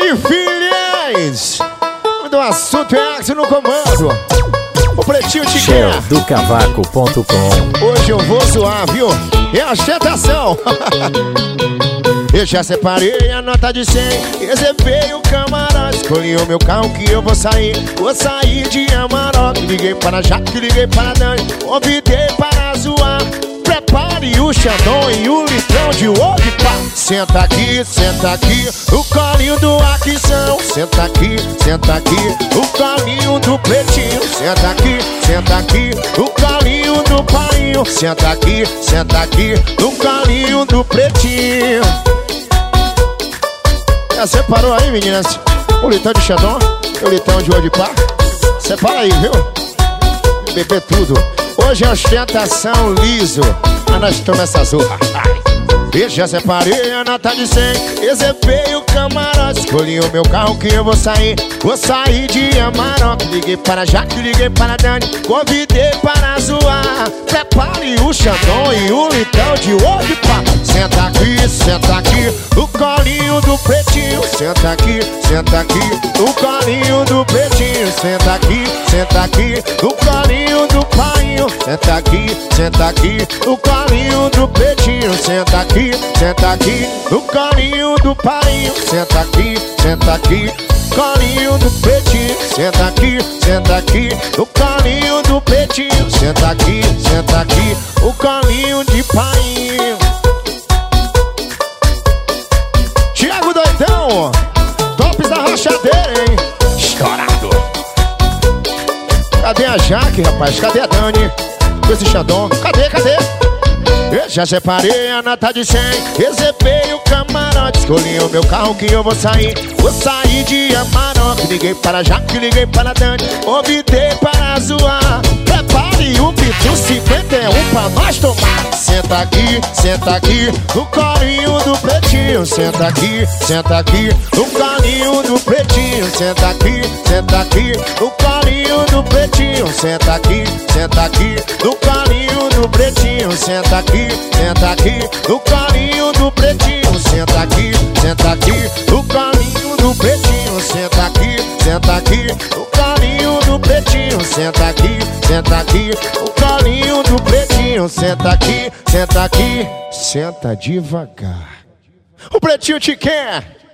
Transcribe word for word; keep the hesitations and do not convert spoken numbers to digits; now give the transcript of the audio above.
de filhas. Do assunto é Axel no comando. O Pretinho te quer. Shell do cavaco ponto com. Hoje eu vou zoar, viu? É a ostentação. Eu já separei a nota de cem, reservei o camarote, escolhi o meu carro que eu vou sair. Vou sair de Amarok. Liguei para Jaque, liguei para Dani, convidei para zoar. Prepare o Xandão e o litrão de Old Pá. Senta aqui, senta aqui, o colinho do Aquizão. Senta aqui, senta aqui, o colinho do Pretinho. Senta aqui, senta aqui, o colinho do Painho. Senta aqui, senta aqui, o colinho do Pretinho. Já separou aí, meninas? O litrão de Xandão e o litrão de Old Pá. Separa aí, viu? Beber tudo. Hoje é ostentação liso, mas nós tomamos essa zorra. Eu já separei a nota de cem, reservei o camarote, escolhi o meu carro que eu vou sair. Vou sair de Amarok. Liguei para Jaque, liguei para Dani, convidei para zoar. Prepare o Xandão e o litrão de Old Pá. Senta aqui, senta aqui, o colinho do Pretinho. Senta aqui, senta aqui, o colinho do Pretinho. Senta aqui, senta aqui, o colinho do Painho. Senta aqui, senta aqui, o colinho do Pretinho. Senta aqui, senta aqui, o colinho do Painho. Senta aqui, senta aqui, colinho do Pretinho. Senta aqui, senta aqui, o colinho do Pretinho. Senta aqui, senta aqui, o colinho de Painho. Thiago Doidão, tops da rachadeira, hein? Estourado. Cadê a Jaque, rapaz? Cadê a Dani? Com esse Xandão? Cadê, cadê? Eu já separei a nota de cem, reservei o camarote, escolhi o meu carro que eu vou sair. Vou sair de Amarok. Liguei para Jaque, liguei para Dani, convidei para zoar. Prepare o Pitu cinquenta e um pra nós tomar. Senta aqui, senta aqui, o colinho do Pretinho. Senta aqui, senta aqui, o colinho do Pretinho. Senta aqui, senta aqui, o colinho do Pretinho. Senta aqui, senta aqui, o colinho do Pretinho. Senta aqui, senta aqui, o colinho do Pretinho. Senta aqui, senta aqui, o colinho do Pretinho. Senta aqui, senta aqui, o colinho do Pretinho. Senta aqui, senta aqui, o colinho do Pretinho. Senta aqui, senta aqui, senta devagar. O Pretinho te quer.